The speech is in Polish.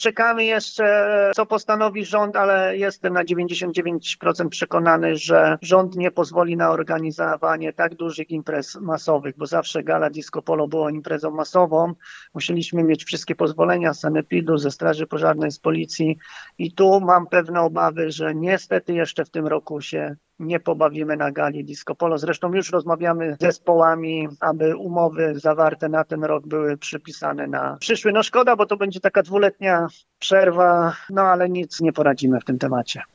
Czekamy jeszcze, co postanowi rząd, ale jestem na 99% przekonany, że rząd nie pozwoli na organizowanie tak dużych imprez masowych, bo zawsze Gala Disco Polo było imprezą masową. Musieliśmy mieć wszystkie pozwolenia z sanepidu, ze Straży Pożarnej, z Policji i tu mam pewne obawy, że niestety jeszcze w tym roku się nie pobawimy na gali Disco Polo. Zresztą już rozmawiamy z zespołami, aby umowy zawarte na ten rok były przypisane na przyszły. No szkoda, bo to będzie taka 2-letnia przerwa, no ale nic nie poradzimy w tym temacie.